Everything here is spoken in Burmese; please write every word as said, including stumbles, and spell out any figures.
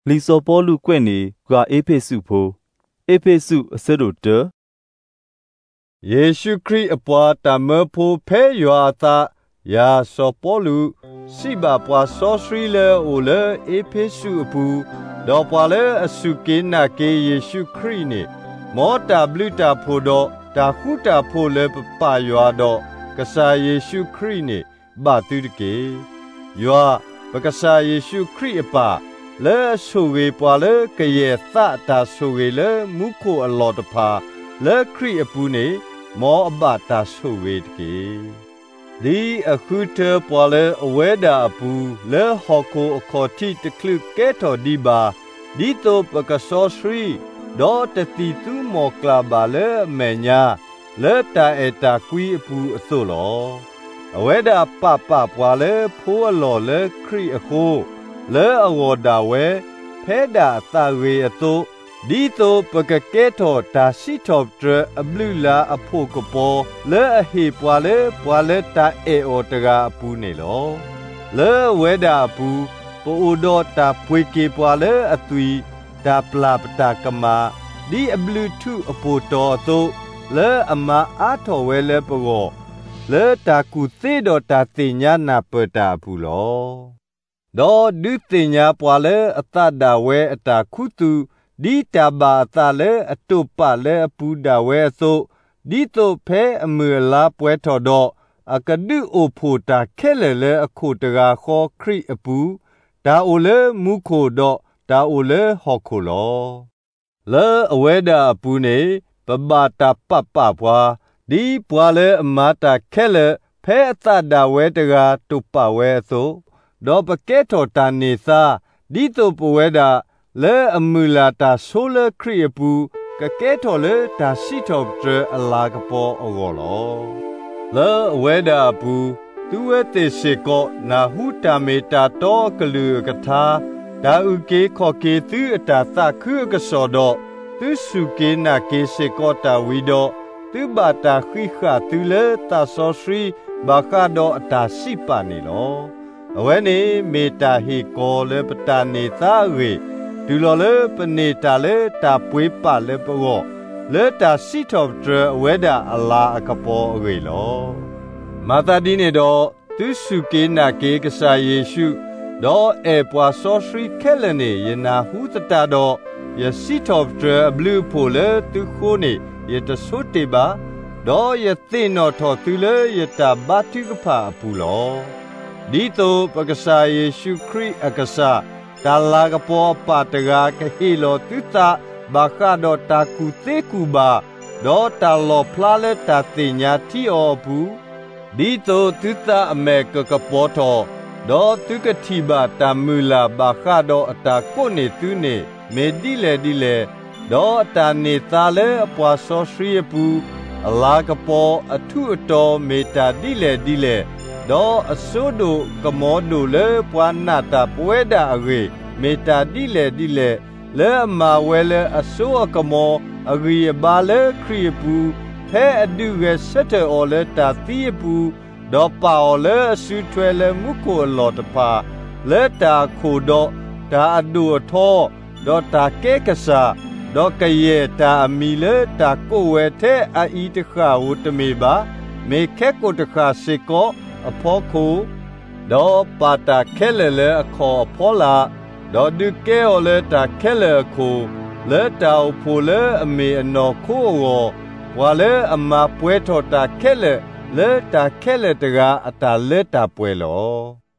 လီစောပေါ်လူကွဲ့နေကွာအေဖေစုဖိုအေဖေစုအစတို့တယေရှုခရစ်အပွားတမဖို့ဖဲရွာသာယာစောပေါ်လူစီဘာပွားဆောစရီလေအိုလေအေဖေစုအပူဒေါ်ပွာလေအစုကေနာကေယေရှုခရစ်နေမောတာဘလူတာဖို့တော့တာခုတာဖို့လေပပရွာတော့ကစားယေရှုခရစ်နေဘာတူတကေရွာပကစားယေရှုခရစ်အပါလဲဆိုဝေပွာလေကရဲ့သတာဆိုဝေလေမုခိုအလော်တဖာလဲခရစ်အပူနေမောအဘတာဆိုဝေတကေဒီအခုတပွာလေအဝဲတာအပူလဲဟောကိုအခေါ်တိတကလုကဲတော်ဒီပါဒီတော့ပကဆောစရီဒေါ်တတိသူမောကလာပါလေမေညာလဲတာအတာကွီအပူအစို့လောအဝဲတာပပပွာလေဖိုးအလော်လဲခရစ်အခုလဲအဝဒါဝဲဖဲဒါသာဝေအတုဒီတိုပကကဲထောတာရှိထောဒရအဘလူလာအဖို့ကပေါ်လဲအဟေပွာလဲပွာလဲတာအေအိုတကအပူနေလောလဲဝဲဒါပူပိုဒတာပွေကေပွာလဲအသွီတာပလာပတာကမာဒီအဘလူထုအပိုတော်တုလဲအမအားတော်ဝဲလဲပေါ်လဲတာကူသေးတော်တာတင်ညာနာပတာဘူးလောဒေါ်ဒုတင်ညာပွာလဲအတဒါဝဲအတာခုတူဒီတဘာတာလဲအတုပလဲအပူဒါဝဲဆိုဒီတော့ဖဲအမေလာပွဲတော်တော့အကဒုအိုဖိုတာခဲလဲလဲအခုတကာခေါ်ခရစ်အပူဒါအိုလဲမုခိုတော့ဒါအိုလဲဟော်ခိုလောလဲအဝဲဒါအပူနေပပတာပပပွားဒီပွာလဲအမတာခဲလဲဖဲအတဒါဝဲတကာတုပဝဲဆိုဒေါ်ပကဲတော်တာနေစာဒီတော့ပဝဲတာလဲအမူလာတာဆိုလခရီပူကကဲတော်လဲတာရှိတော်ဒရအလာကပေါ်အောလောလဲအဝဲတာပူသူဝဲတေစေကောနာဟုတာမေတာတော့ကလူကထာဒါဥကေခောကေသူအတာသခုကစောတော့သူစုကေနာကေစေကောတာဝီတော့သူဘာတာခိခါသူလဲတာဆောစရီဘာခါတော့အတာရှိပါနေလောအဝဲနေမေတာဟေကောလဲပတာနေသာဝေဒူလောလေပနေတာလေတာပွေးပါလေပေါ်လေတာစီတော်ဒရဝဲတာအလာအကပေါ်အဝေလောမာတာဒီနေတော့သူစုကေနာကေကဆာယေရှုဒေါ်အေပွာဆောစရီခဲလနေယနာဟုတတာတော့ယစီတော်ဒရဘလူးဖိုလေသူခိုးနေယတဆုတေပါဒေါ်ယသိနော်တော်သူလေယတာဘာတိကဖာပူလောဒီတော့ပကဆာယေရှုခရစ်အကဆာတာလာကပေါ်ပါတကာကဟီလိုတုတာဘာခါတော့တာကူသေးကူပါဒေါ်တာလောဖလာလက်တာတင်ညာတီအောဘူးဒီတော့တုတာအမေကကပေါ်တော့ဒေါ်တုကတိပါတာမူလာဘာခါတော့အတာကိုနေသူနေမေဒီလေဒီလေဒေါ်တာနေသားလေအပွားဆောစရီပူအလာကပေါ်အထုအတော်မေတာဒီလေဒီလေဒေါ်အစိုးတို့ကမောတို့လေပွားနာတာပွဲတာအဝေမေတာဒီလေဒီလေလဲအမဝဲလေအစိုးအကမောအဂီဘာလေခရီပူဖဲအဒုရဲ့စက်တော်လေတာတိပူဒေါ်ပါလေအစုထွဲလေမုကိုလော်တဖာလဲတာခိုတော့တာအဒူအထောဒေါ်တာကဲကစားဒေါ်ကရဲ့တာအမီလေတာကိုဝဲတဲ့အာဤတခါဝတမေပါမေခဲကိုတခါစေကောအဖောခိုဒေါ်ပါတာခဲလေလေအခေါ်အဖောလာဒေါ်ဒုကဲော်လေတာခဲလေခိုလေတာအဖိုလေအမေအနော်ခိုရောဝါလေအမပွဲတော်တာခဲလေလေတာခဲလေတကအတာလေတာပွဲလော